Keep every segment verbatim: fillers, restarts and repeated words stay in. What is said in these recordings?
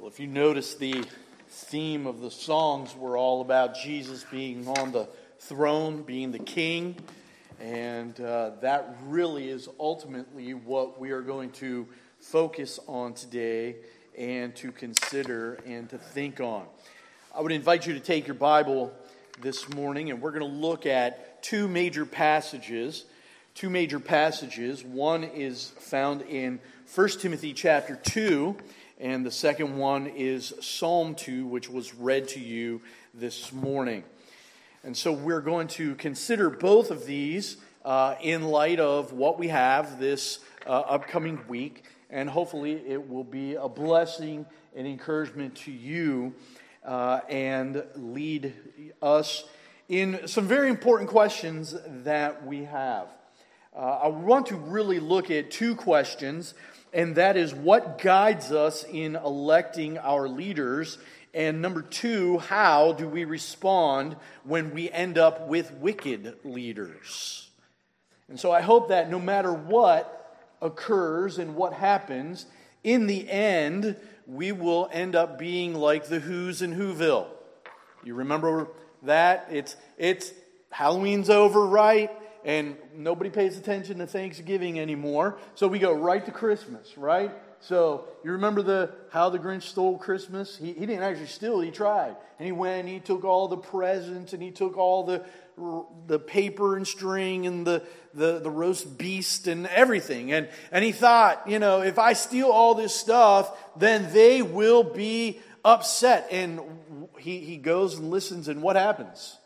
Well, if you notice, the theme of the songs were all about Jesus being on the throne, being the king, and uh, that really is ultimately what we are going to focus on today and to consider and to think on. I would invite you to take your Bible this morning, and we're going to look at two major passages. Two major passages. One is found in First Timothy chapter two, and the second one is Psalm two, which was read to you this morning. And so we're going to consider both of these uh, in light of what we have this uh, upcoming week, and hopefully it will be a blessing and encouragement to you uh, and lead us in some very important questions that we have. Uh, I want to really look at two questions, and that is what guides us in electing our leaders, and number two, how do we respond when we end up with wicked leaders? And so I hope that no matter what occurs and what happens, in the end, we will end up being like the Who's in Whoville. You remember that? It's, it's Halloween's over, right? And nobody pays attention to Thanksgiving anymore. So we go right to Christmas, right? So you remember the how the Grinch stole Christmas? He, he didn't actually steal, he tried. And he went and he took all the presents and he took all the the paper and string and the, the, the roast beast and everything. And, and he thought, you know, if I steal all this stuff, then they will be upset. And he, he goes and listens, and what happens?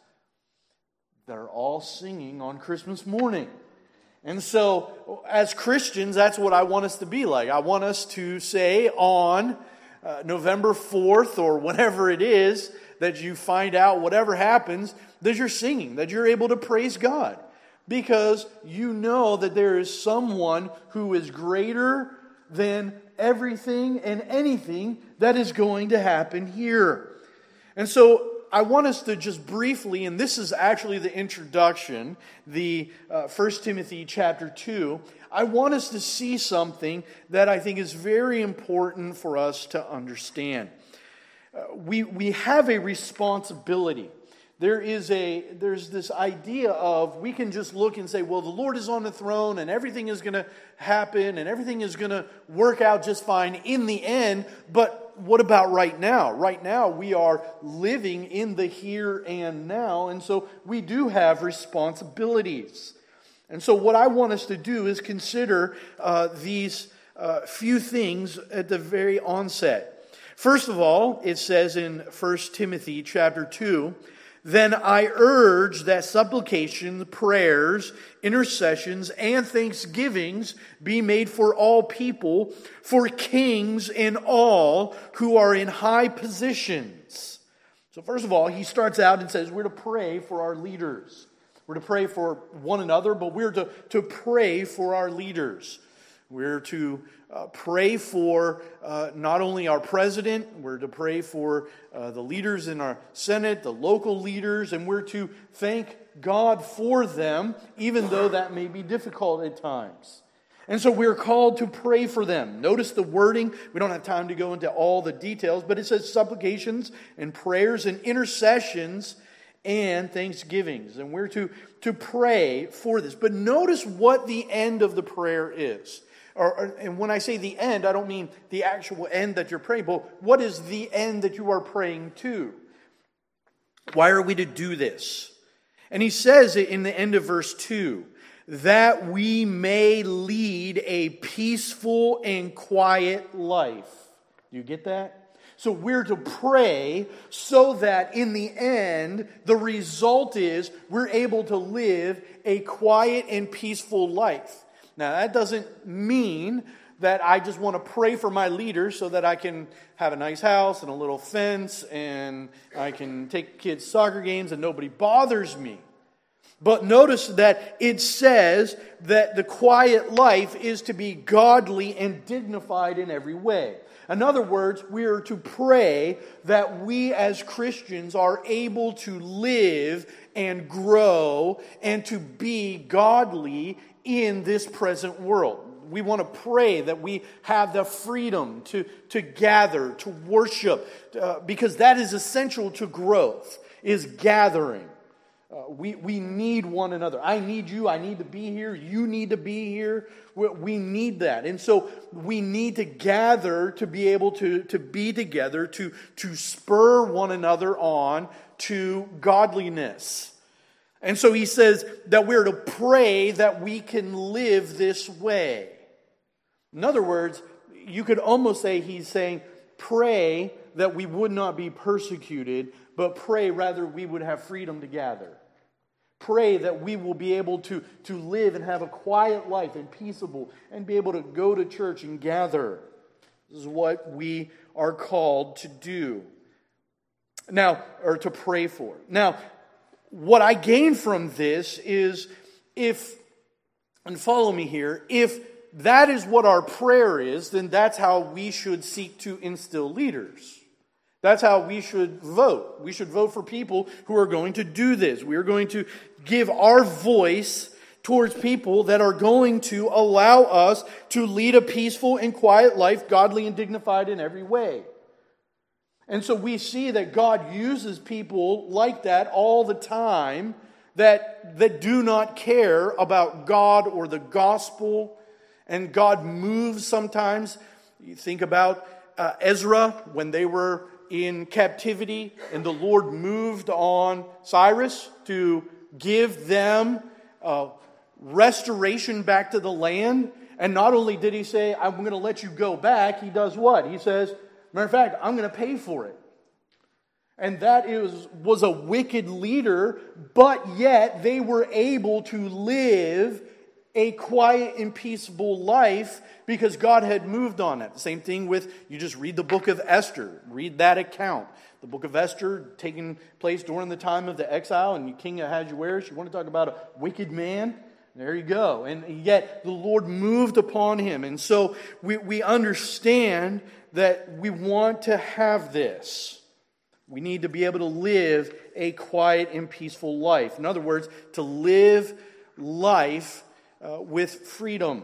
They're all singing on Christmas morning. And so, as Christians, that's what I want us to be like. I want us to say on uh, November fourth or whenever it is that you find out whatever happens, that you're singing, that you're able to praise God. Because you know that there is someone who is greater than everything and anything that is going to happen here. And so, I want us to just briefly, and this is actually the introduction, the uh, First Timothy chapter two, I want us to see something that I think is very important for us to understand. Uh, we, we have a responsibility. There is a there's this idea of we can just look and say, well, the Lord is on the throne and everything is going to happen and everything is going to work out just fine in the end, but what about right now? Right now, we are living in the here and now, and so we do have responsibilities. And so what I want us to do is consider uh, these uh, few things at the very onset. First of all, it says in First Timothy chapter two, "Then I urge that supplications, prayers, intercessions, and thanksgivings be made for all people, for kings and all who are in high positions." So first of all, he starts out and says we're to pray for our leaders. We're to pray for one another, but we're to, to pray for our leaders. We're to uh, pray for uh, not only our president, we're to pray for uh, the leaders in our Senate, the local leaders, and we're to thank God for them, even though that may be difficult at times. And so we're called to pray for them. Notice the wording. We don't have time to go into all the details, but it says supplications and prayers and intercessions and thanksgivings. And we're to, to pray for this. But notice what the end of the prayer is. Or, or, and when I say the end, I don't mean the actual end that you're praying, but what is the end that you are praying to? Why are we to do this? And he says it in the end of verse two, that we may lead a peaceful and quiet life. Do you get that? So we're to pray so that in the end, the result is we're able to live a quiet and peaceful life. Now, that doesn't mean that I just want to pray for my leaders so that I can have a nice house and a little fence and I can take kids' soccer games and nobody bothers me. But notice that it says that the quiet life is to be godly and dignified in every way. In other words, we are to pray that we as Christians are able to live and grow and to be godly in this present world. we want to pray that we have the freedom to, to gather, to worship, uh, because that is essential to growth, is gathering. Uh, we, we need one another. I need you. I need to be here. You need to be here. We, we need that. And so we need to gather to be able to, to be together, to, to spur one another on to godliness. And so he says that we're to pray that we can live this way. In other words, you could almost say he's saying, pray that we would not be persecuted, but pray rather we would have freedom to gather. Pray that we will be able to, to live and have a quiet life and peaceable and be able to go to church and gather. This is what we are called to do. Now, or to pray for. Now, what I gain from this is if, and follow me here, if that is what our prayer is, then that's how we should seek to instill leaders. That's how we should vote. We should vote for people who are going to do this. We are going to give our voice towards people that are going to allow us to lead a peaceful and quiet life, godly and dignified in every way. And so we see that God uses people like that all the time that, that do not care about God or the gospel. And God moves sometimes. You think about uh, Ezra when they were in captivity and the Lord moved on Cyrus to give them uh, restoration back to the land. And not only did he say, I'm going to let you go back, he does what? He says, matter of fact, I'm going to pay for it. And that is, was a wicked leader, but yet they were able to live a quiet and peaceable life because God had moved on it. The same thing with, you just read the book of Esther. Read that account. The book of Esther taking place during the time of the exile, and King Ahasuerus, you want to talk about a wicked man? There you go. And yet the Lord moved upon him. And so we, we understand that we want to have this. We need to be able to live a quiet and peaceful life. In other words, to live life uh, with freedom.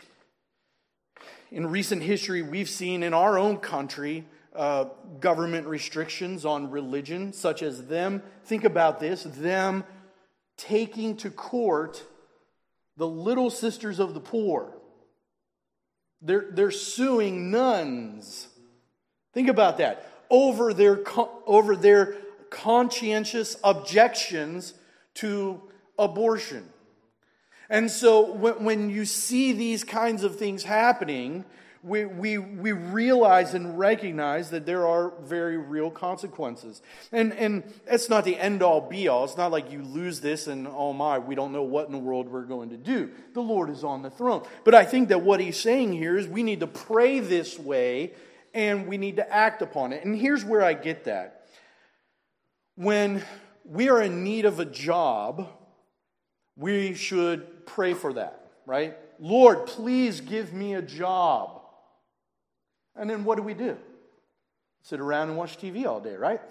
In recent history, we've seen in our own country uh, government restrictions on religion, such as them, think about this, them taking to court the Little Sisters of the Poor. They're, they're suing nuns. Think about that. Over their, over their conscientious objections to abortion. And so when, when you see these kinds of things happening, we, we, we realize and recognize that there are very real consequences. And, and it's not the end-all, be-all. It's not like you lose this and, oh my, we don't know what in the world we're going to do. The Lord is on the throne. But I think that what he's saying here is we need to pray this way and we need to act upon it. And here's where I get that. When we are in need of a job, we should pray for that, right? Lord, please give me a job. And then what do we do? Sit around and watch T V all day, right?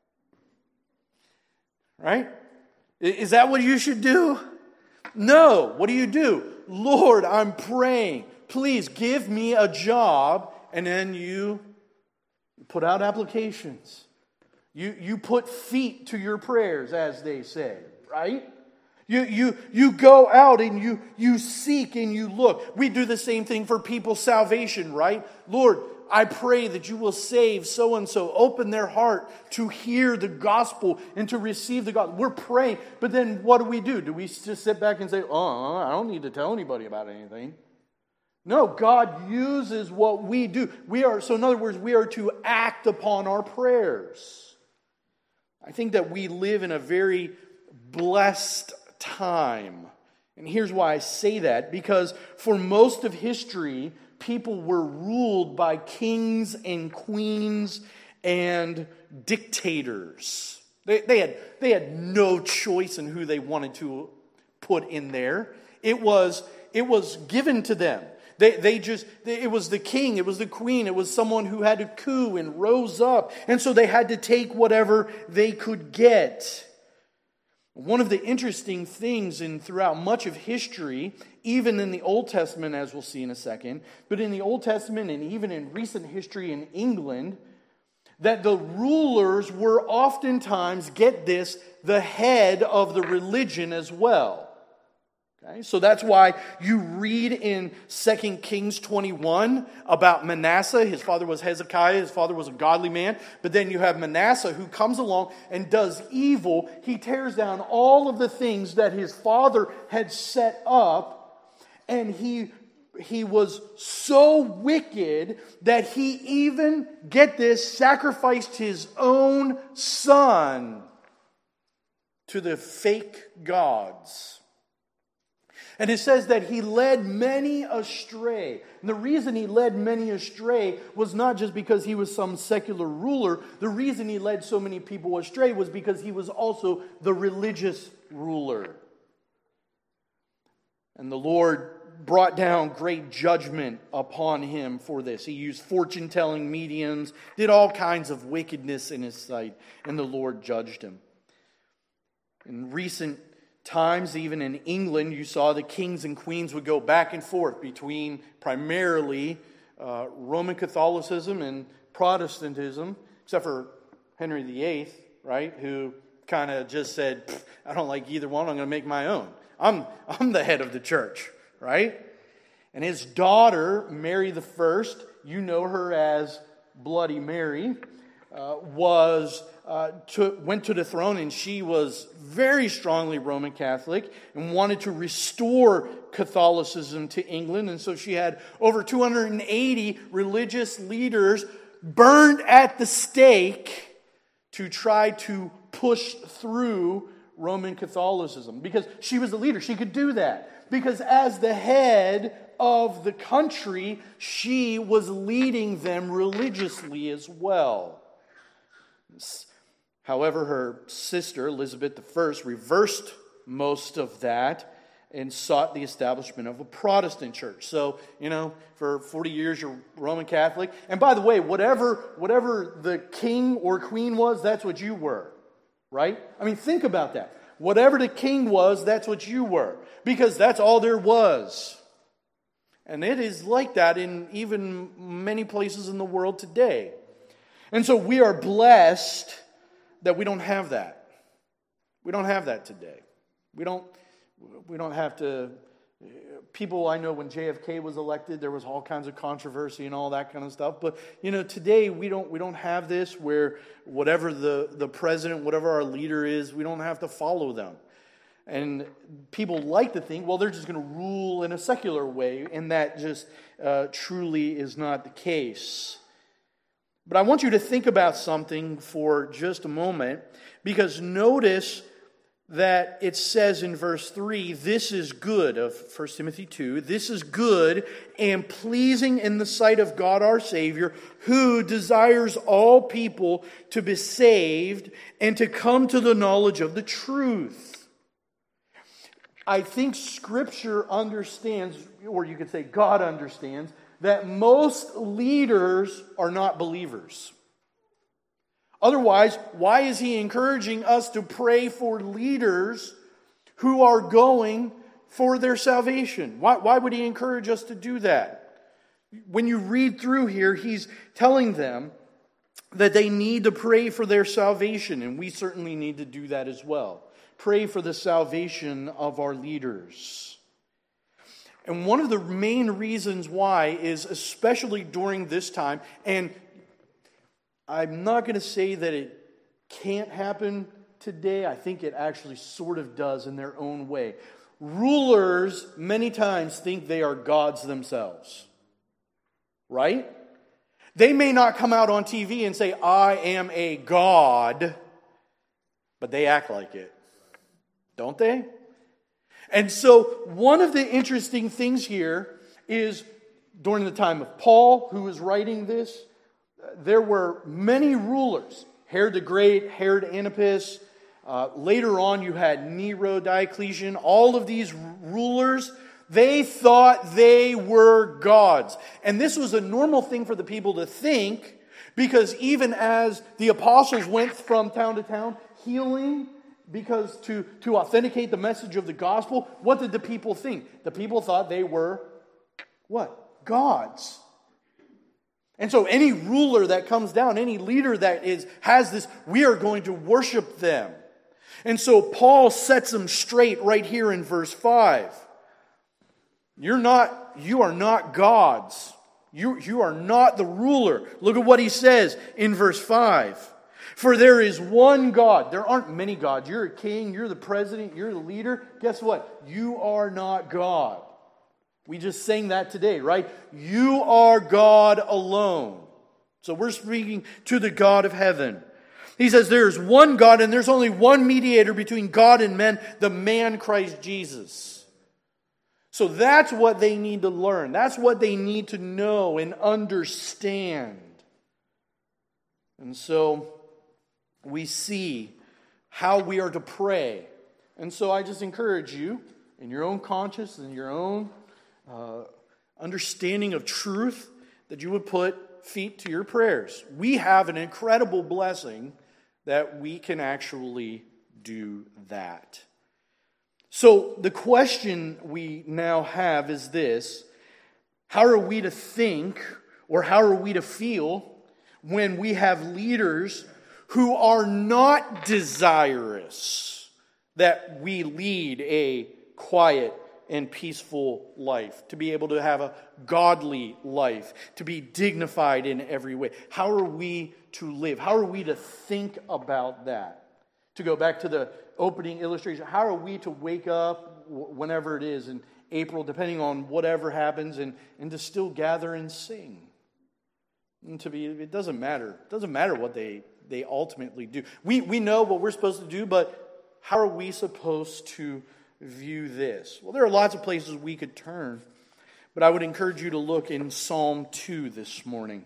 Right? Is that what you should do? No. What do you do? Lord, I'm praying. Please give me a job. And then you put out applications. You, you put feet to your prayers, as they say, right? You, you, you go out and you, you seek and you look. We do the same thing for people's salvation, right? Lord, I pray that you will save so-and-so. Open their heart to hear the gospel and to receive the gospel. We're praying. But then what do we do? Do we just sit back and say, oh, I don't need to tell anybody about anything? No, God uses what we do. We are, so in other words, we are to act upon our prayers. I think that we live in a very blessed time. And here's why I say that. Because for most of history, people were ruled by kings and queens and dictators. They, they, had, they had no choice in who they wanted to put in there. It was, it was given to them. They, they just, they, it was the king, it was the queen, it was someone who had to coup and rose up. And so they had to take whatever they could get. One of the interesting things in throughout much of history, even in the Old Testament, as we'll see in a second, but in the Old Testament and even in recent history in England, that the rulers were oftentimes, get this, the head of the religion as well. Okay? So that's why you read in Second Kings twenty-one about Manasseh. His father was Hezekiah. His father was a godly man. But then you have Manasseh who comes along and does evil. He tears down all of the things that his father had set up. And he, he was so wicked that he even, get this, sacrificed his own son to the fake gods. And it says that he led many astray. And the reason he led many astray was not just because he was some secular ruler. The reason he led so many people astray was because he was also the religious ruler. And the Lord brought down great judgment upon him for this. He used fortune-telling mediums, did all kinds of wickedness in his sight, and the Lord judged him. In recent times, even in England, you saw the kings and queens would go back and forth between primarily uh, Roman Catholicism and Protestantism, except for Henry the Eighth, right, who kind of just said, I don't like either one, I'm going to make my own. I'm, I'm the head of the church, right? And his daughter, Mary the First, you know her as Bloody Mary, uh, was... Uh, to, went to the throne, and she was very strongly Roman Catholic and wanted to restore Catholicism to England. And so she had over two hundred eighty religious leaders burned at the stake to try to push through Roman Catholicism. Because she was the leader. She could do that. Because as the head of the country, she was leading them religiously as well. However, her sister, Elizabeth the First, reversed most of that and sought the establishment of a Protestant church. So, you know, for forty years you're Roman Catholic. And by the way, whatever, whatever the king or queen was, that's what you were. Right? I mean, think about that. Whatever the king was, that's what you were. Because that's all there was. And it is like that in even many places in the world today. And so we are blessed that we don't have that. We don't have that today. We don't we don't have to... People, I know when J F K was elected, there was all kinds of controversy and all that kind of stuff. But, you know, today we don't we don't have this where whatever the, the president, whatever our leader is, we don't have to follow them. And people like to think, well, they're just going to rule in a secular way, and that just uh, truly is not the case. But I want you to think about something for just a moment, because notice that it says in verse three, this is good of First Timothy two, this is good and pleasing in the sight of God our Savior, who desires all people to be saved and to come to the knowledge of the truth. I think Scripture understands, or you could say God understands, that most leaders are not believers. Otherwise, why is he encouraging us to pray for leaders who are going for their salvation? Why, why would he encourage us to do that? When you read through here, he's telling them that they need to pray for their salvation, and we certainly need to do that as well. Pray for the salvation of our leaders. And one of the main reasons why is especially during this time, and I'm not going to say that it can't happen today. I think it actually sort of does in their own way. Rulers many times think they are gods themselves. Right? They may not come out on T V and say, I am a god, but they act like it. Don't they? And so one of the interesting things here is during the time of Paul, who was writing this, there were many rulers. Herod the Great, Herod Antipas. Uh, later on you had Nero, Diocletian. All of these rulers, they thought they were gods. And this was a normal thing for the people to think, because even as the apostles went from town to town, healing Because to, to authenticate the message of the gospel, what did the people think? The people thought they were, what? Gods. And so any ruler that comes down, any leader that is has this, we are going to worship them. And so Paul sets them straight right here in verse five. You're not, you are not gods. You, you are not the ruler. Look at what he says in verse five. For there is one God. There aren't many gods. You're a king, you're the president, you're the leader. Guess what? You are not God. We just sang that today, right? You are God alone. So we're speaking to the God of heaven. He says there's one God and there's only one mediator between God and men, the man Christ Jesus. So that's what they need to learn. That's what they need to know and understand. And so we see how we are to pray. And so I just encourage you, in your own conscience and your own uh, understanding of truth, that you would put feet to your prayers. We have an incredible blessing that we can actually do that. So the question we now have is this: how are we to think, or how are we to feel when we have leaders who are not desirous that we lead a quiet and peaceful life, to be able to have a godly life, to be dignified in every way? How are we to live? How are we to think about that? To go back to the opening illustration, how are we to wake up whenever it is in April, depending on whatever happens, and, and to still gather and sing? And to be, it doesn't matter. It doesn't matter what they, they ultimately do. We, we know what we're supposed to do, but how are we supposed to view this? Well, there are lots of places we could turn, but I would encourage you to look in Psalm two this morning.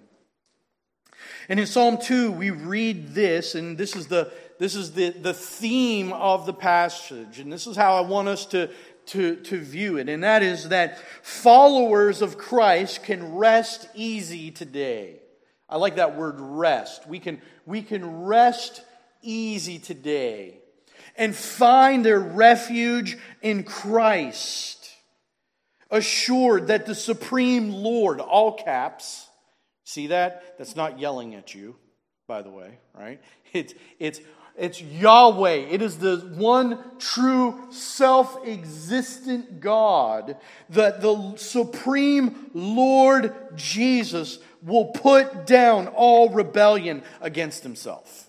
And in Psalm two, we read this, and this is the this is the, the theme of the passage, and this is how I want us to, to, to view it, and that is that followers of Christ can rest easy today. I like that word, rest. We can, we can rest easy today and find their refuge in Christ, assured that the Supreme Lord, all caps, see that? That's not yelling at you, by the way, right? It's, it's, it's Yahweh. It is the one true self-existent God that the Supreme Lord Jesus will put down all rebellion against himself.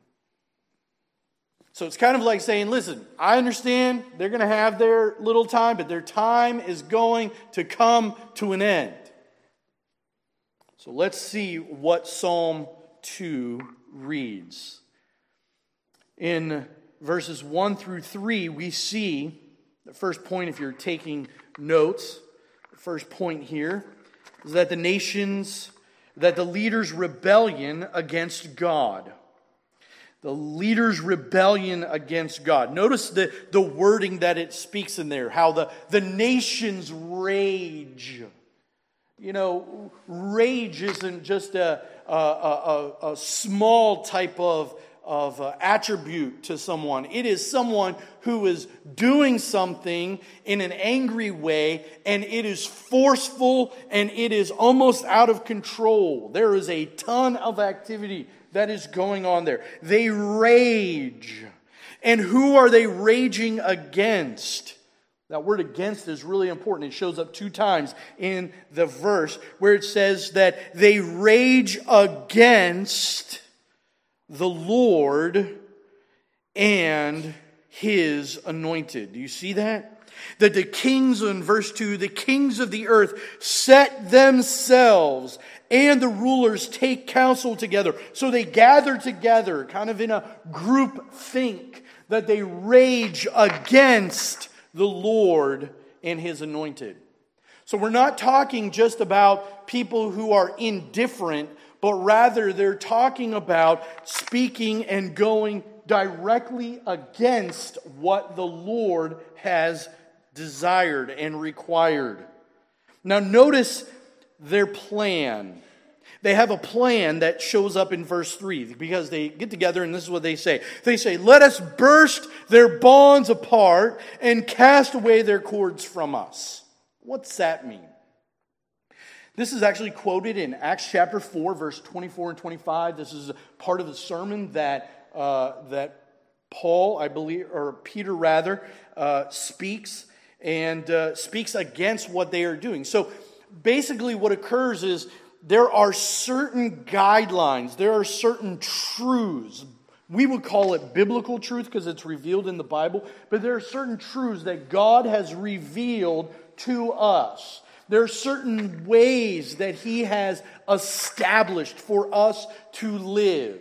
So it's kind of like saying, listen, I understand they're going to have their little time, but their time is going to come to an end. So let's see what Psalm two reads. In verses one through three, we see the first point, if you're taking notes, the first point here is that the nations, that the leaders' rebellion against God. The leaders' rebellion against God. Notice the, the wording that it speaks in there, how the, the nations rage. You know, rage isn't just a, a, a, a small type of, of uh, attribute to someone. It is someone who is doing something in an angry way, and it is forceful, and it is almost out of control. There is a ton of activity that is going on there. They rage. And who are they raging against? That word against is really important. It shows up two times in the verse where it says that they rage against the Lord and His anointed. Do you see that? That the kings, in verse two, the kings of the earth set themselves, and the rulers take counsel together. So they gather together, kind of in a group think, that they rage against the Lord and His anointed. So we're not talking just about people who are indifferent, but rather they're talking about speaking and going directly against what the Lord has desired and required. Now notice their plan. They have a plan that shows up in verse three because they get together and this is what they say. They say, let us burst their bonds apart and cast away their cords from us. What's that mean? This is actually quoted in Acts chapter four, verse twenty-four and twenty-five. This is part of the sermon that uh, that Paul, I believe, or Peter rather, uh, speaks and uh, speaks against what they are doing. So basically what occurs is there are certain guidelines, there are certain truths. We would call it biblical truth because it's revealed in the Bible, but there are certain truths that God has revealed to us. There are certain ways that He has established for us to live.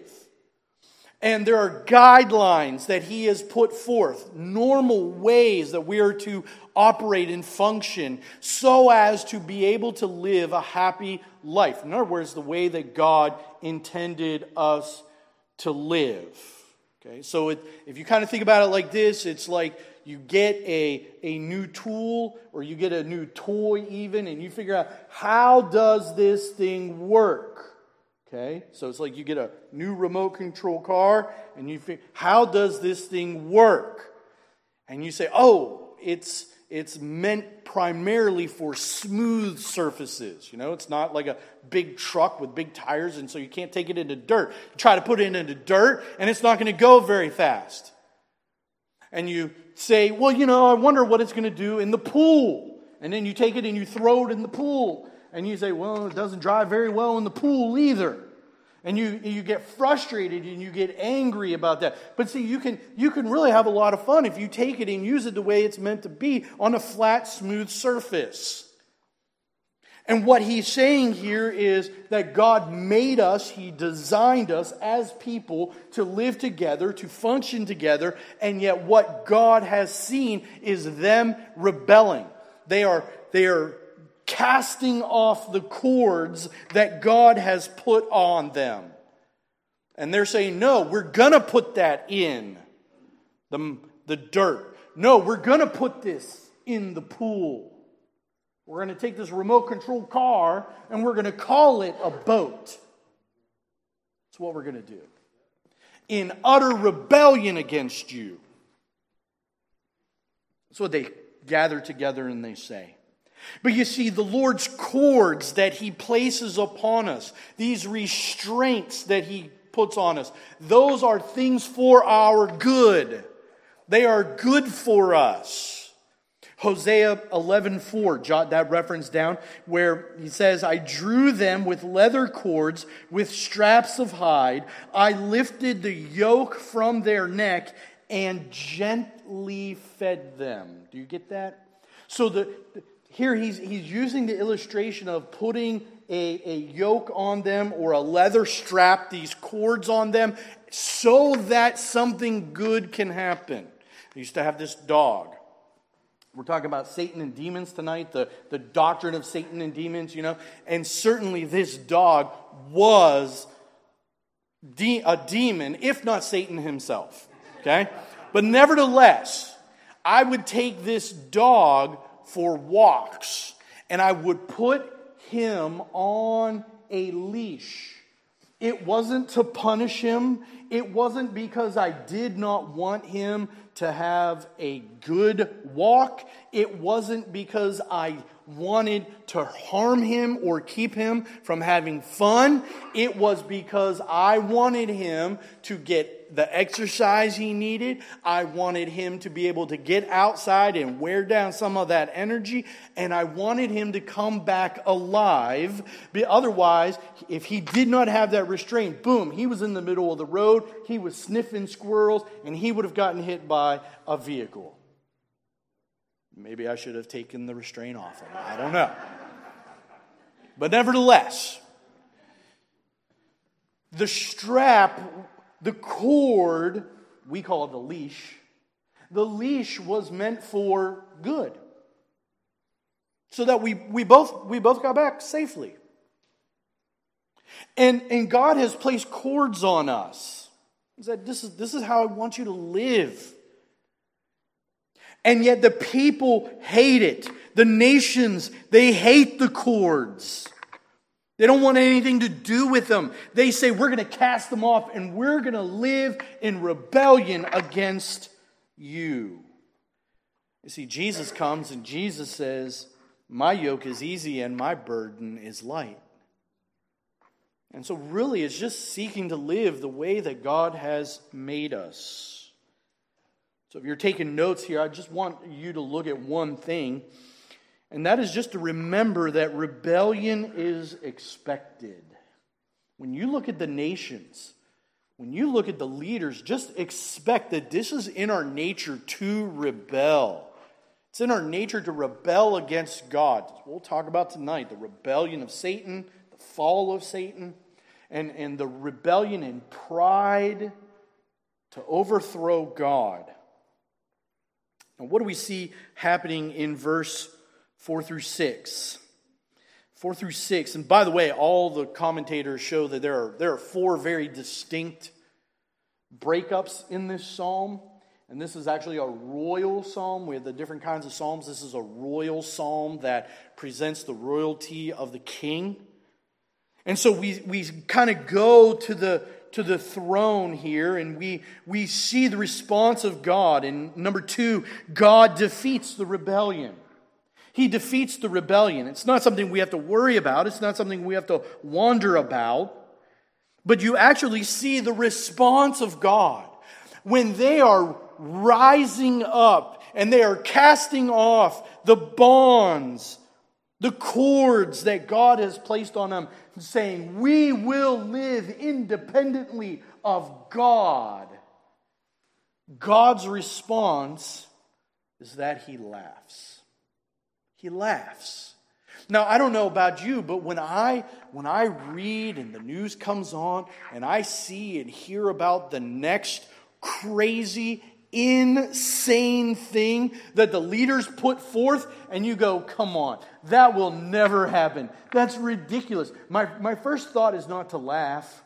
And there are guidelines that He has put forth, normal ways that we are to operate and function so as to be able to live a happy life. In other words, the way that God intended us to live. Okay, so it, if you kind of think about it like this, it's like you get a, a new tool or you get a new toy even, and you figure out, how does this thing work? Okay, so it's like you get a new remote control car and you think, how does this thing work? And you say, oh, it's it's meant primarily for smooth surfaces. You know, it's not like a big truck with big tires, and so you can't take it into dirt. You try to put it into dirt, and it's not going to go very fast. And you say, well, you know, I wonder what it's going to do in the pool. And then you take it and you throw it in the pool. And you say, well, it doesn't drive very well in the pool either. And you you get frustrated and you get angry about that. But see, you can you can really have a lot of fun if you take it and use it the way it's meant to be on a flat, smooth surface. And what he's saying here is that God made us, He designed us as people to live together, to function together, and yet what God has seen is them rebelling. They are they are casting off the cords that God has put on them. And they're saying, no, we're going to put that in the, the dirt. No, we're going to put this in the pool. We're going to take this remote control car and we're going to call it a boat. That's what we're going to do. In utter rebellion against you. That's what they gather together and they say. But you see, the Lord's cords that He places upon us, these restraints that He puts on us, those are things for our good. They are good for us. Hosea eleven four, jot that reference down, where he says, I drew them with leather cords, with straps of hide. I lifted the yoke from their neck and gently fed them. Do you get that? So the... Here he's, he's using the illustration of putting a, a yoke on them or a leather strap, these cords on them, so that something good can happen. I used to have this dog. We're talking about Satan and demons tonight, the, the doctrine of Satan and demons, you know. And certainly this dog was de- a demon, if not Satan himself. Okay? But nevertheless, I would take this dog for walks, and I would put him on a leash. It wasn't to punish him. It wasn't because I did not want him to have a good walk. It wasn't because I wanted to harm him or keep him from having fun. It was because I wanted him to get the exercise he needed. I wanted him to be able to get outside and wear down some of that energy. And I wanted him to come back alive. But otherwise, if he did not have that restraint, boom, he was in the middle of the road. He was sniffing squirrels and he would have gotten hit by a vehicle. Maybe I should have taken the restraint off him. I don't know. But nevertheless, the strap, the cord, we call it the leash, the leash was meant for good. So that we, we both we both got back safely. And, and God has placed cords on us. He said, this is, this is how I want you to live. And yet the people hate it. The nations, they hate the cords. They don't want anything to do with them. They say, we're going to cast them off and we're going to live in rebellion against you. You see, Jesus comes and Jesus says, my yoke is easy and my burden is light. And so really it's just seeking to live the way that God has made us. So if you're taking notes here, I just want you to look at one thing. And that is just to remember that rebellion is expected. When you look at the nations, when you look at the leaders, just expect that this is in our nature to rebel. It's in our nature to rebel against God. We'll talk about tonight the rebellion of Satan, the fall of Satan, and, and the rebellion and pride to overthrow God. Now, what do we see happening in verse four through six? Four through six. And by the way, all the commentators show that there are, there are four very distinct breakups in this psalm. And this is actually a royal psalm. We have the different kinds of psalms. This is a royal psalm that presents the royalty of the king. And so we, we kind of go to the to the throne here, and we, we see the response of God. And number two, God defeats the rebellion. He defeats the rebellion. It's not something we have to worry about. It's not something we have to wonder about. But you actually see the response of God when they are rising up and they are casting off the bonds, the cords that God has placed on them, saying, we will live independently of God. God's response is that He laughs. He laughs. Now, I don't know about you, but when I when I read and the news comes on and I see and hear about the next crazy, insane thing that the leaders put forth, and you go, come on, that will never happen. That's ridiculous. My, my first thought is not to laugh.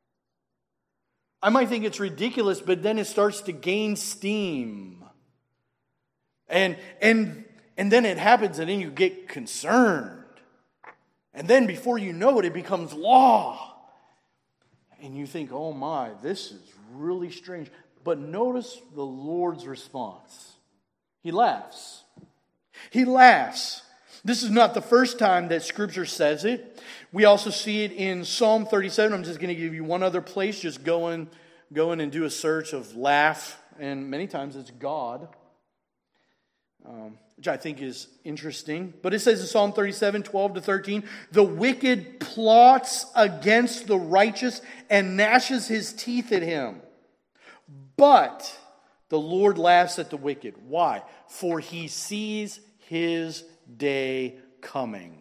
I might think it's ridiculous, but then it starts to gain steam. And, and, and then it happens, and then you get concerned. And then before you know it, it becomes law. And you think, oh my, this is really strange. But notice the Lord's response. He laughs. He laughs. This is not the first time that Scripture says it. We also see it in Psalm thirty-seven. I'm just going to give you one other place. Just go in, go in and do a search of laugh. And many times it's God, um, which I think is interesting. But it says in Psalm thirty-seven, twelve to thirteen, the wicked plots against the righteous and gnashes his teeth at him. But the Lord laughs at the wicked. Why? For He sees his day coming.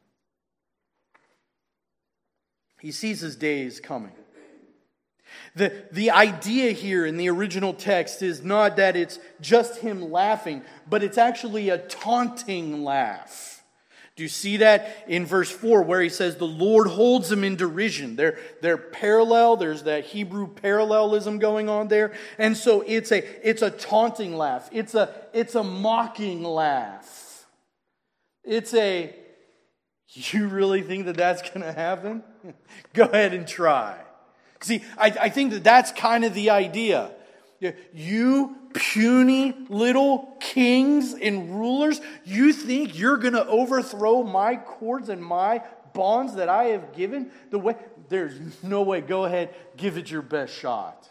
He sees his days coming. The, the idea here in the original text is not that it's just him laughing, but it's actually a taunting laugh. Do you see that in verse four where he says the Lord holds them in derision? They're, they're parallel. There's that Hebrew parallelism going on there. And so it's a, it's a taunting laugh. It's a, it's a mocking laugh. It's a, you really think that that's going to happen? Go ahead and try. See, I, I think that that's kind of the idea. You puny little kings and rulers, you think you're going to overthrow my cords and my bonds that I have given? The way, there's no way. Go ahead, give it your best shot.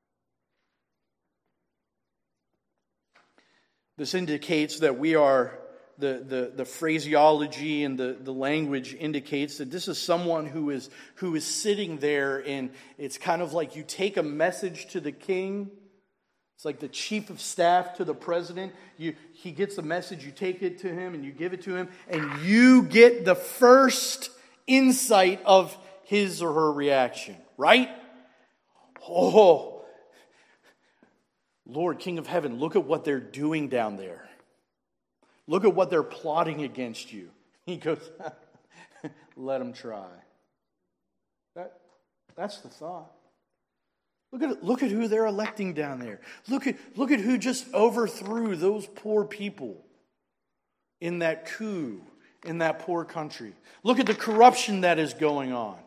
This indicates that we are, the, the, the phraseology and the, the language indicates that this is someone who is, who is sitting there, and it's kind of like you take a message to the king. It's like the chief of staff to the president. You, he gets the message, you take it to him, and you give it to him, and you get the first insight of his or her reaction, right? Oh, Lord, King of Heaven, look at what they're doing down there. Look at what they're plotting against you. He goes, let them try. That, that's the thought. Look at look at who they're electing down there. Look at look at who just overthrew those poor people in that coup in that poor country. Look at the corruption that is going on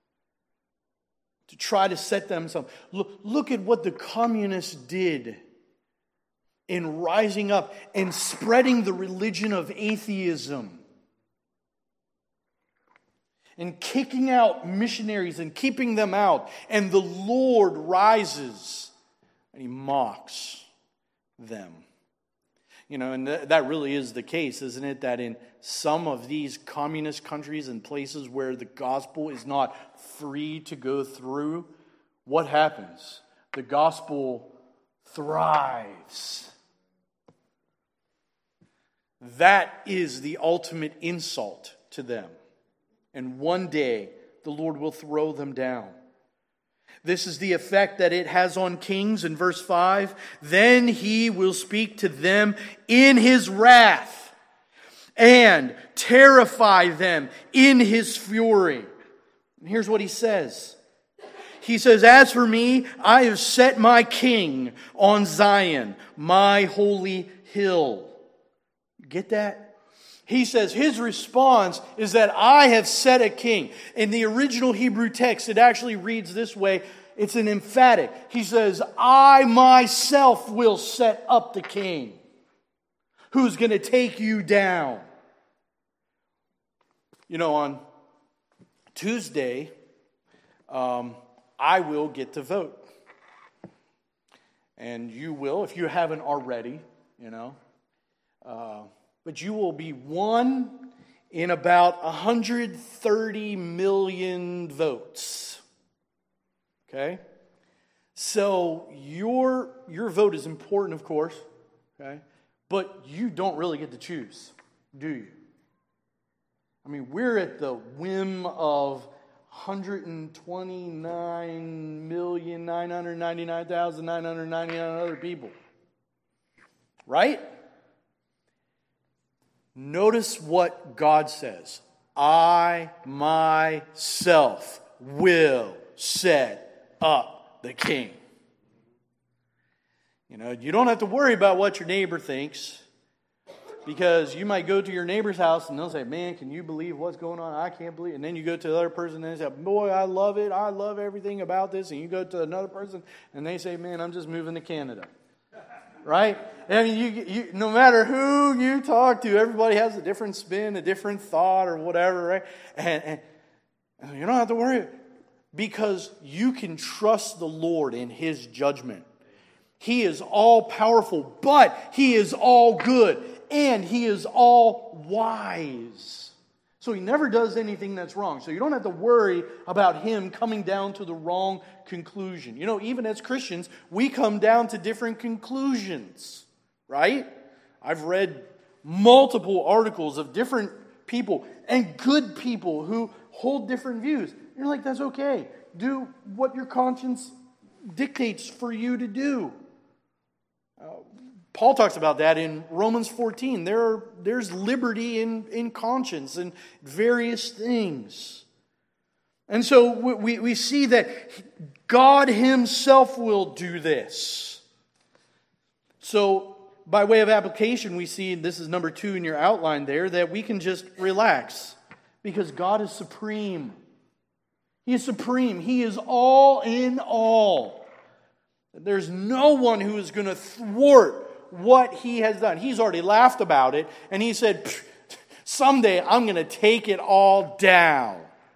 to try to set themselves. Look, look at what the communists did in rising up and spreading the religion of atheism and kicking out missionaries and keeping them out. And the Lord rises and He mocks them. You know, and th- that really is the case, isn't it? That in some of these communist countries and places where the gospel is not free to go through, what happens? The gospel thrives. That is the ultimate insult to them. And one day, the Lord will throw them down. This is the effect that it has on kings in verse five. Then He will speak to them in His wrath and terrify them in His fury. And here's what He says. He says, as for me, I have set my king on Zion, my holy hill. Get that? He says his response is that I have set a king. In the original Hebrew text, it actually reads this way. It's an emphatic. He says, I myself will set up the king who's going to take you down. You know, on Tuesday, um, I will get to vote. And you will, if you haven't already, you know. Uh, but you will be one in about one hundred thirty million votes. Okay? So your, your vote is important, of course. Okay? But you don't really get to choose, do you? I mean, we're at the whim of one hundred twenty-nine million nine hundred ninety-nine thousand nine hundred ninety-nine other people. Right? Notice what God says. I myself will set up the king. You know, you don't have to worry about what your neighbor thinks. Because you might go to your neighbor's house and they'll say, man, can you believe what's going on? I can't believe it. And then you go to the other person and they say, boy, I love it. I love everything about this. And you go to another person and they say, man, I'm just moving to Canada. Right? I mean, you, you, no matter who you talk to, everybody has a different spin, a different thought or whatever, right? And, and, and you don't have to worry because you can trust the Lord in His judgment. He is all powerful, but He is all good. And He is all wise. So He never does anything that's wrong. So you don't have to worry about Him coming down to the wrong conclusion. You know, even as Christians, we come down to different conclusions. Right? I've read multiple articles of different people and good people who hold different views. You're like, that's okay. Do what your conscience dictates for you to do. Uh, Paul talks about that in Romans fourteen. There are, there's liberty in, in conscience and various things. And so we, we see that God Himself will do this. So by way of application, we see, this is number two in your outline there, that we can just relax because God is supreme. He is supreme. He is all in all. There's no one who is going to thwart what He has done. He's already laughed about it, and He said, someday I'm going to take it all down.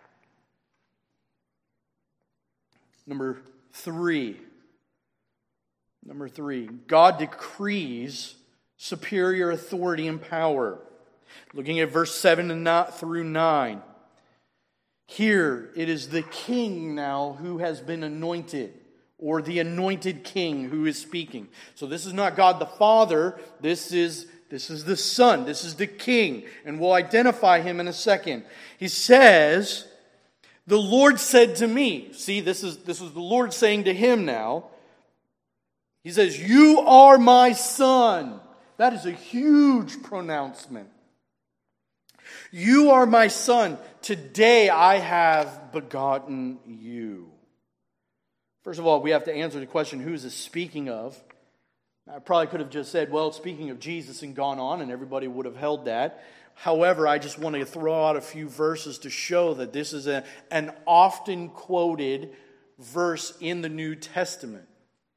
Number three. Number three, God decrees superior authority and power. Looking at verse seven through nine. Here, it is the king now who has been anointed, or the anointed king who is speaking. So this is not God the Father, this is, this is the Son, this is the king, and we'll identify Him in a second. He says, the Lord said to me, see, this is, this is the Lord saying to Him now, He says, you are my Son. That is a huge pronouncement. You are my Son. Today I have begotten you. First of all, we have to answer the question, who is this speaking of? I probably could have just said, well, speaking of Jesus, and gone on, and everybody would have held that. However, I just want to throw out a few verses to show that this is a, an often quoted verse in the New Testament.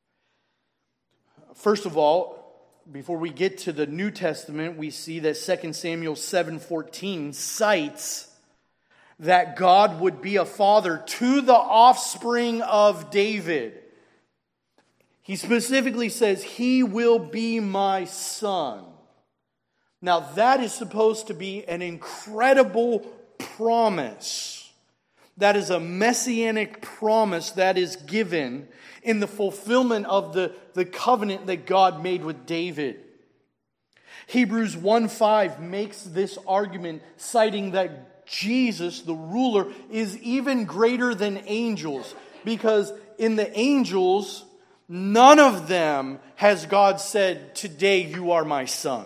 First of all, before we get to the New Testament, we see that Second Samuel seven fourteen cites that God would be a father to the offspring of David. He specifically says, "He will be my son." Now that is supposed to be an incredible promise. That is a messianic promise that is given in the fulfillment of the, the covenant that God made with David. Hebrews one five makes this argument, citing that Jesus, the ruler, is even greater than angels, because in the angels, none of them has God said, "Today you are my son."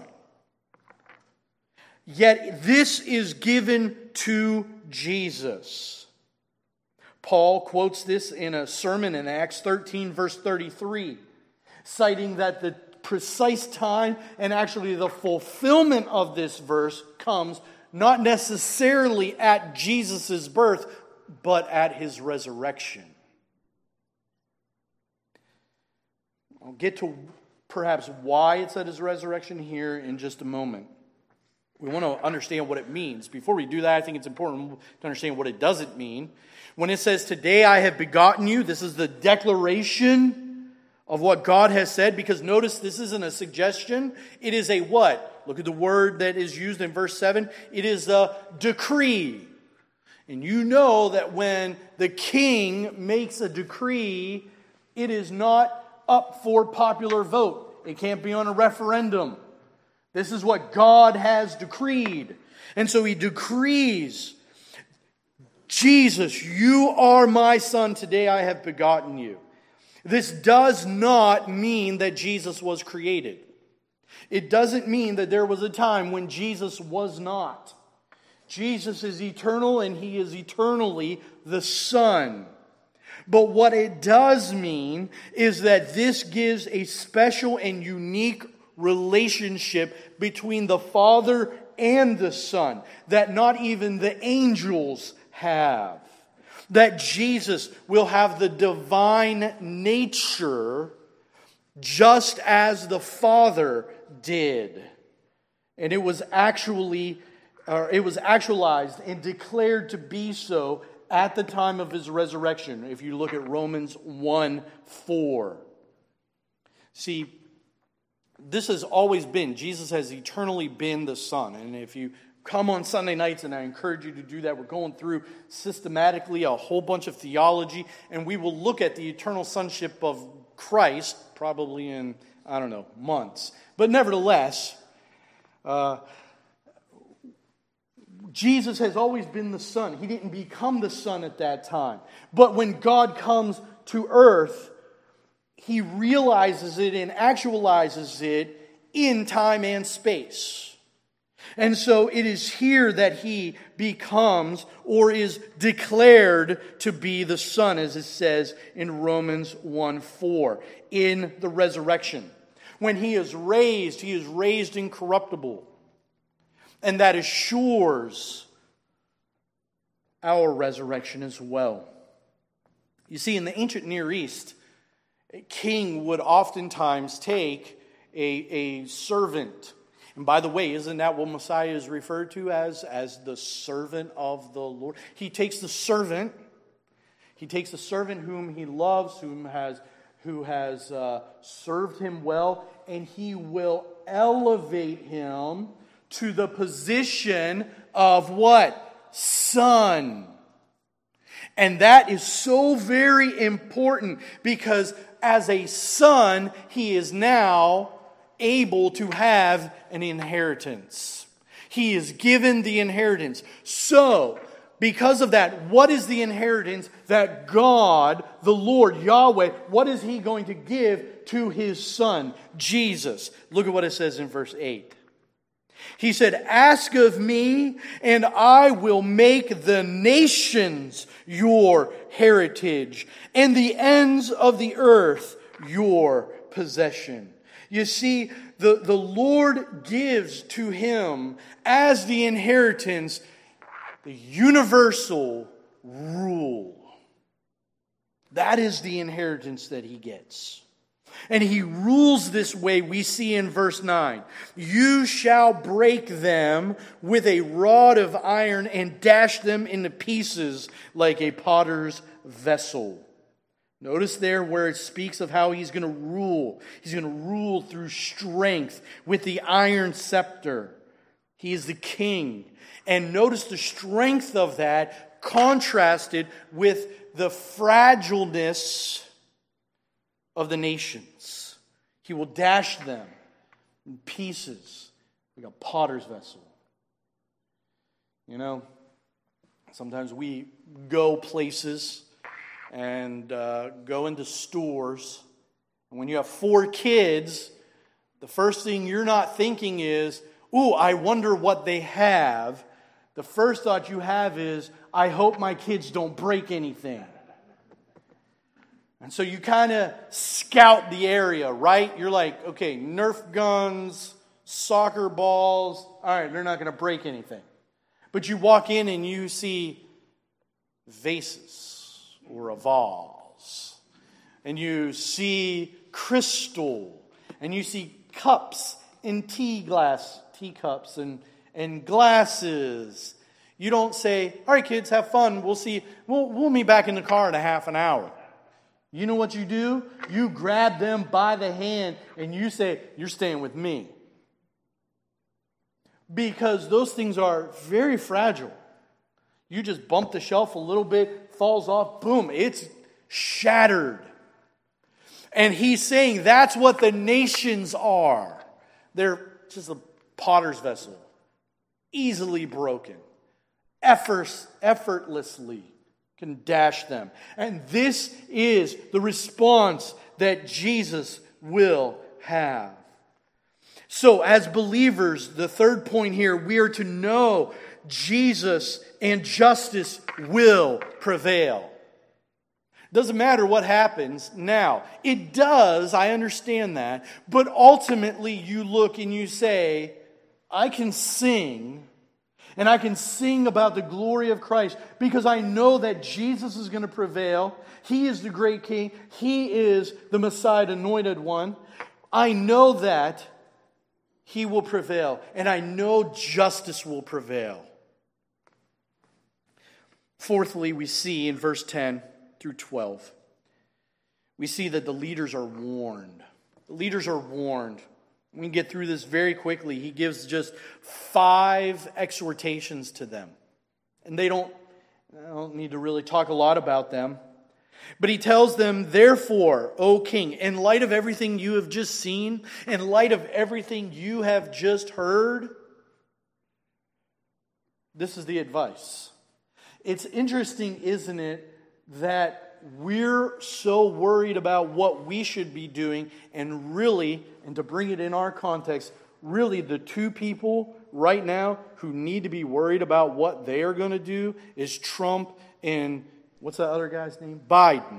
Yet this is given to Jesus. Paul quotes this in a sermon in Acts thirteen, verse thirty-three, citing that the precise time and actually the fulfillment of this verse comes not necessarily at Jesus' birth, but at his resurrection. I'll get to perhaps why it's at his resurrection here in just a moment. We want to understand what it means. Before we do that, I think it's important to understand what it doesn't mean. When it says, "Today I have begotten you," this is the declaration of what God has said. Because notice, this isn't a suggestion. It is a what? Look at the word that is used in verse seven. It is a decree. And you know that when the king makes a decree, it is not up for popular vote. It can't be on a referendum. This is what God has decreed. And so he decrees, "Jesus, you are my son. Today I have begotten you." This does not mean that Jesus was created. It doesn't mean that there was a time when Jesus was not. Jesus is eternal, and he is eternally the Son. But what it does mean is that this gives a special and unique relationship between the Father and the Son that not even the angels have. That Jesus will have the divine nature just as the Father did. And it was actually, or it was actualized and declared to be so at the time of his resurrection, if you look at Romans one four. See, this has always been, Jesus has eternally been the Son. And if you come on Sunday nights, and I encourage you to do that, we're going through systematically a whole bunch of theology, and we will look at the eternal sonship of Christ, probably in, I don't know, months. But nevertheless, uh, Jesus has always been the Son. He didn't become the Son at that time. But when God comes to earth, he realizes it and actualizes it in time and space. And so it is here that he becomes or is declared to be the Son, as it says in Romans one four, in the resurrection. When he is raised, he is raised incorruptible. And that assures our resurrection as well. You see, in the ancient Near East, a king would oftentimes take a, a servant. And by the way, isn't that what Messiah is referred to as? As the servant of the Lord. He takes the servant. He takes the servant whom he loves, whom has, who has uh, served him well, and he will elevate him to the position of what? Son. And that is so very important, because as a son, he is now able to have an inheritance. He is given the inheritance. So, because of that, what is the inheritance that God, the Lord, Yahweh, what is he going to give to his son, Jesus? Look at what it says in verse eight. He said, "Ask of me, and I will make the nations your heritage, and the ends of the earth your possession." You see, the, the Lord gives to him as the inheritance the universal rule. That is the inheritance that he gets. And he rules this way, we see in verse nine. You shall break them with a rod of iron and dash them into pieces like a potter's vessel. Notice there where it speaks of how he's going to rule. He's going to rule through strength with the iron scepter. He is the king. And notice the strength of that contrasted with the fragileness of the nations. He will dash them in pieces like a potter's vessel. You know, sometimes we go places and uh, go into stores. And when you have four kids, the first thing you're not thinking is, ooh, I wonder what they have. The first thought you have is, I hope my kids don't break anything. And so you kind of scout the area, right? You're like, okay, Nerf guns, soccer balls. All right, they're not going to break anything. But you walk in and you see vases or a vase. And you see crystal. And you see cups and tea glass, teacups and, and glasses. You don't say, all right, kids, have fun. We'll see. We'll, we'll meet back in the car in a half an hour. You know what you do? You grab them by the hand and you say, you're staying with me. Because those things are very fragile. You just bump the shelf a little bit, falls off, boom, it's shattered. And he's saying that's what the nations are. They're just a potter's vessel, easily broken, efforts, effortlessly can dash them. And this is the response that Jesus will have. So as believers, the third point here, we are to know Jesus and justice will prevail. Doesn't matter what happens now. It does, I understand that. But ultimately you look and you say, I can sing. And I can sing about the glory of Christ because I know that Jesus is going to prevail. He is the great King. He is the Messiah, anointed one. I know that He will prevail. And I know justice will prevail. Fourthly, we see in verse ten through twelve, we see that the leaders are warned. The leaders are warned. We can get through this very quickly. He gives just five exhortations to them. And they don't, I don't need to really talk a lot about them. But he tells them, therefore, O king, in light of everything you have just seen, in light of everything you have just heard, this is the advice. It's interesting, isn't it, that we're so worried about what we should be doing, and really, and to bring it in our context, really the two people right now who need to be worried about what they are going to do is Trump and, what's that other guy's name? Biden.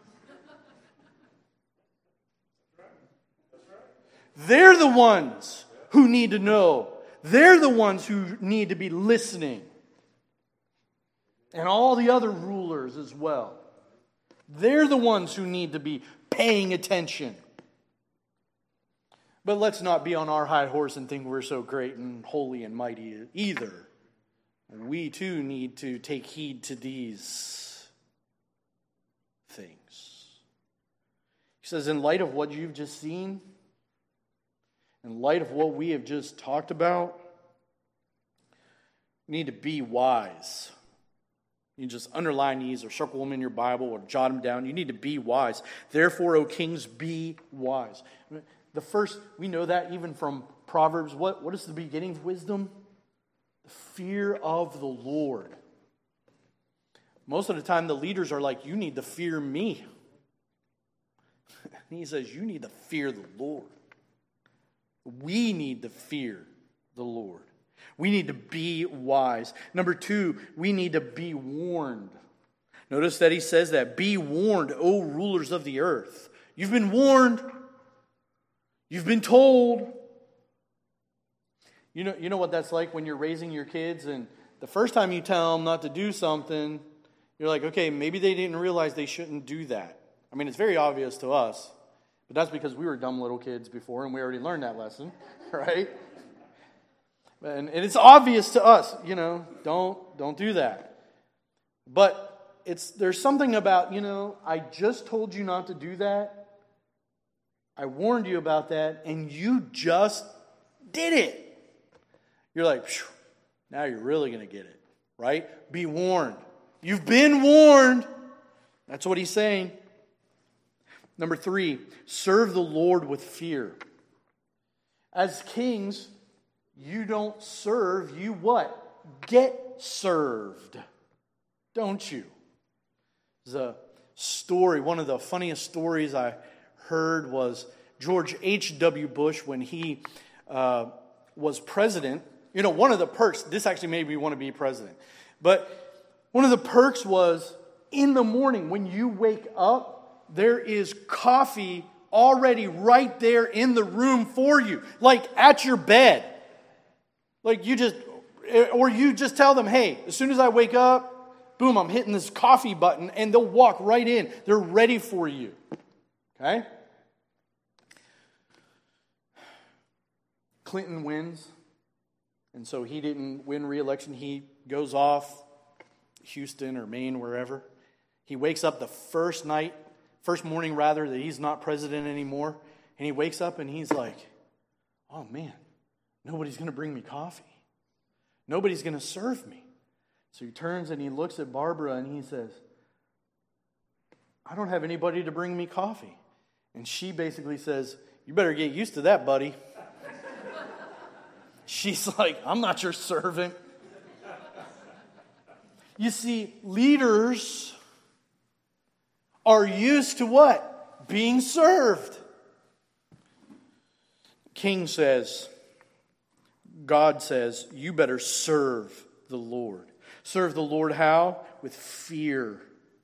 They're the ones who need to know. They're the ones who need to be listening. And all the other rulers as well. They're the ones who need to be paying attention. But let's not be on our high horse and think we're so great and holy and mighty either. We too need to take heed to these things. He says, in light of what you've just seen, in light of what we have just talked about, we need to be wise. You just underline these or circle them in your Bible or jot them down. You need to be wise. Therefore, O kings, be wise. The first, we know that even from Proverbs. What, what is the beginning of wisdom? The fear of the Lord. Most of the time, the leaders are like, you need to fear me. And he says, you need to fear the Lord. We need to fear the Lord. We need to be wise. Number two, we need to be warned. Notice that he says that. Be warned, O rulers of the earth. You've been warned. You've been told. You know, you know what that's like when you're raising your kids, and the first time you tell them not to do something, you're like, okay, maybe they didn't realize they shouldn't do that. I mean, it's very obvious to us, but that's because we were dumb little kids before, and we already learned that lesson, right? And, and it's obvious to us, you know, don't don't do that. But it's there's something about, you know, I just told you not to do that. I warned you about that, and you just did it. You're like, phew, now you're really going to get it, right? Be warned. You've been warned. That's what he's saying. Number three, serve the Lord with fear. As kings, you don't serve, you what? Get served. Don't you? There's a story, one of the funniest stories I heard was George H W Bush when he uh, was president. You know, one of the perks, this actually made me want to be president, but one of the perks was in the morning when you wake up, there is coffee already right there in the room for you, like at your bed. Like you just, or you just tell them, hey, as soon as I wake up, boom, I'm hitting this coffee button, and they'll walk right in. They're ready for you. Okay? Clinton wins, and so he didn't win re-election. He goes off, Houston or Maine, wherever. He wakes up the first night, first morning rather, that he's not president anymore, and he wakes up and he's like, oh man, nobody's going to bring me coffee. Nobody's going to serve me. So he turns and he looks at Barbara and he says, I don't have anybody to bring me coffee. And she basically says, you better get used to that, buddy. She's like, I'm not your servant. You see, leaders are used to what? Being served. King says, God says, you better serve the Lord. Serve the Lord how? With fear.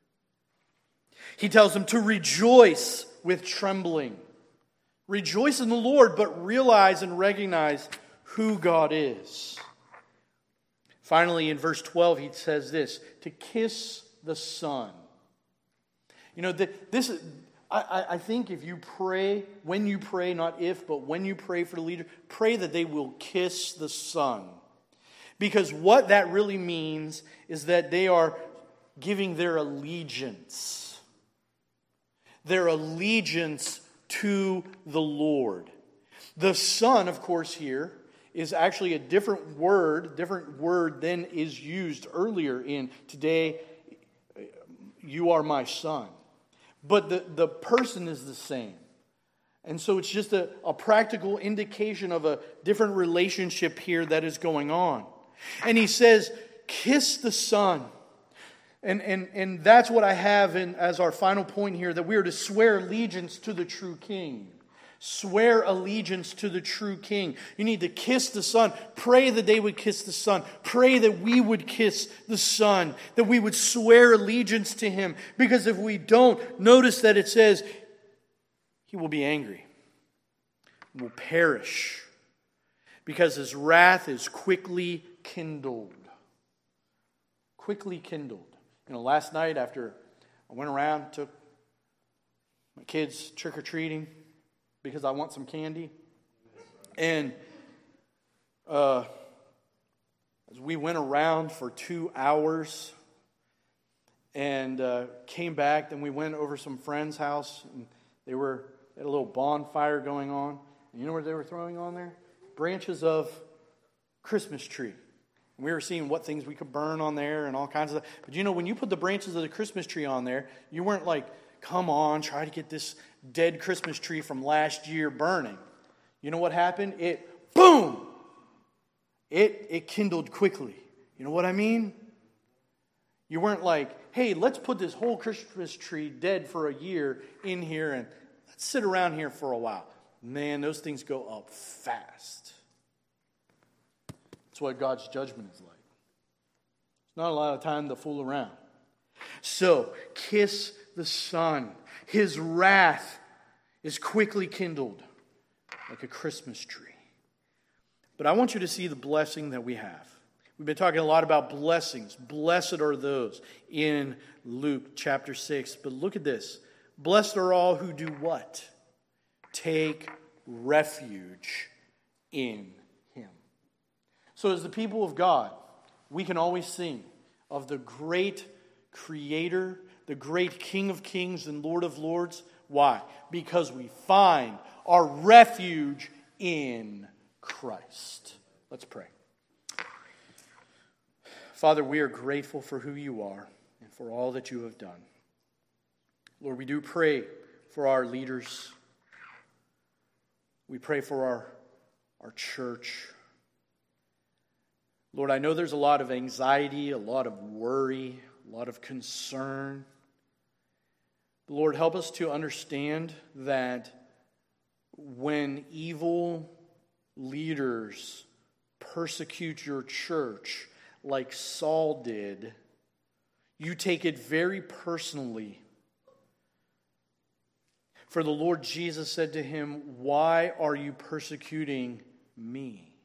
He tells them to rejoice with trembling. Rejoice in the Lord, but realize and recognize who God is. Finally, in verse twelve, he says this, to kiss the Son. You know, this is, I, I think if you pray, when you pray, not if, but when you pray for the leader, pray that they will kiss the Son. Because what that really means is that they are giving their allegiance. Their allegiance to the Lord. The Son, of course, here is actually a different word, different word than is used earlier in today, you are my son. But the, the person is the same. And so it's just a, a practical indication of a different relationship here that is going on. And he says, kiss the Son. And, and, and that's what I have in, as our final point here, that we are to swear allegiance to the true King. Swear allegiance to the true King. You need to kiss the Son. Pray that they would kiss the Son. Pray that we would kiss the Son. That we would swear allegiance to Him. Because if we don't, notice that it says, He will be angry. Will perish. Because His wrath is quickly kindled. Quickly kindled. You know, last night after I went around, took my kids trick-or-treating, because I want some candy. And uh, as we went around for two hours and uh, came back, then we went over some friend's house, and they were they had a little bonfire going on. And you know what they were throwing on there? Branches of Christmas tree. And we were seeing what things we could burn on there and all kinds of stuff. But you know, when you put the branches of the Christmas tree on there, you weren't like, come on, try to get this dead Christmas tree from last year burning. You know what happened? It, boom! It, it kindled quickly. You know what I mean? You weren't like, hey, let's put this whole Christmas tree dead for a year in here and let's sit around here for a while. Man, those things go up fast. That's what God's judgment is like. It's not a lot of time to fool around. So, kiss the Son. His wrath is quickly kindled. like a Christmas tree. But I want you to see the blessing that we have. We've been talking a lot about blessings. Blessed are those in Luke chapter six. But look at this. Blessed are all who do what? Take refuge in Him. So as the people of God, we can always sing of the great Creator, the great King of Kings and Lord of Lords. Why? Because we find our refuge in Christ. Let's pray. Father, we are grateful for who you are and for all that you have done. Lord, we do pray for our leaders. We pray for our, our church. Lord, I know there's a lot of anxiety, a lot of worry, a lot of concern. Lord, help us to understand that when evil leaders persecute your church like Saul did, you take it very personally. For the Lord Jesus said to him, "Why are you persecuting me?"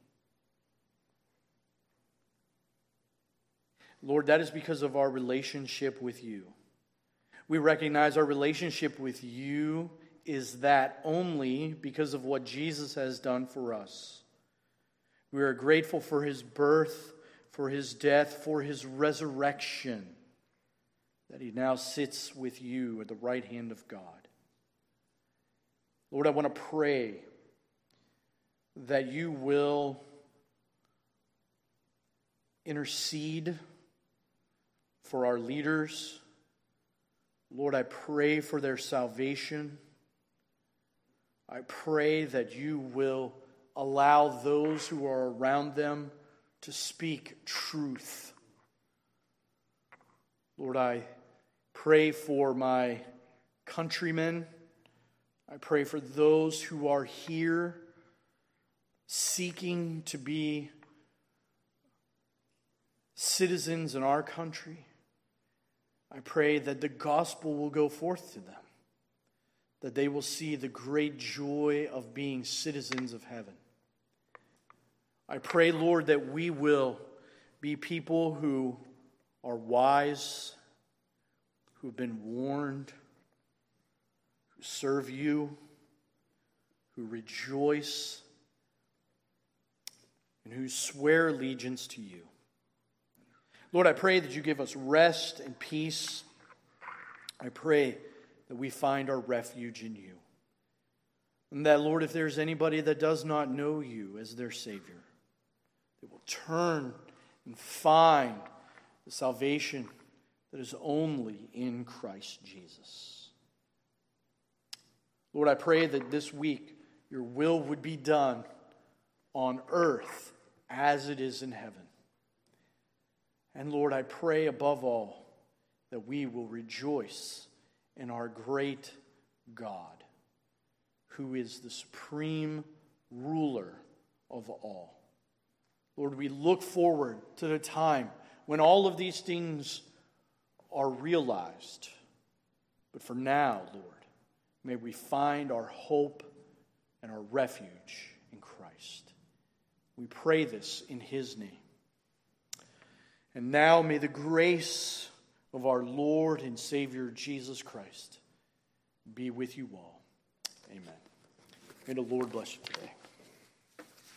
Lord, that is because of our relationship with you. We recognize our relationship with you is that only because of what Jesus has done for us. We are grateful for his birth, for his death, for his resurrection, that he now sits with you at the right hand of God. Lord, I want to pray that you will intercede for our leaders. Lord, I pray for their salvation. I pray that you will allow those who are around them to speak truth. Lord, I pray for my countrymen. I pray for those who are here seeking to be citizens in our country. I pray that the gospel will go forth to them, that they will see the great joy of being citizens of heaven. I pray, Lord, that we will be people who are wise, who have been warned, who serve you, who rejoice, and who swear allegiance to you. Lord, I pray that you give us rest and peace. I pray that we find our refuge in you. And that, Lord, if there's anybody that does not know you as their Savior, they will turn and find the salvation that is only in Christ Jesus. Lord, I pray that this week your will would be done on earth as it is in heaven. And Lord, I pray above all that we will rejoice in our great God, who is the supreme ruler of all. Lord, we look forward to the time when all of these things are realized. But for now, Lord, may we find our hope and our refuge in Christ. We pray this in his name. And now may the grace of our Lord and Savior Jesus Christ be with you all. Amen. May the Lord bless you today.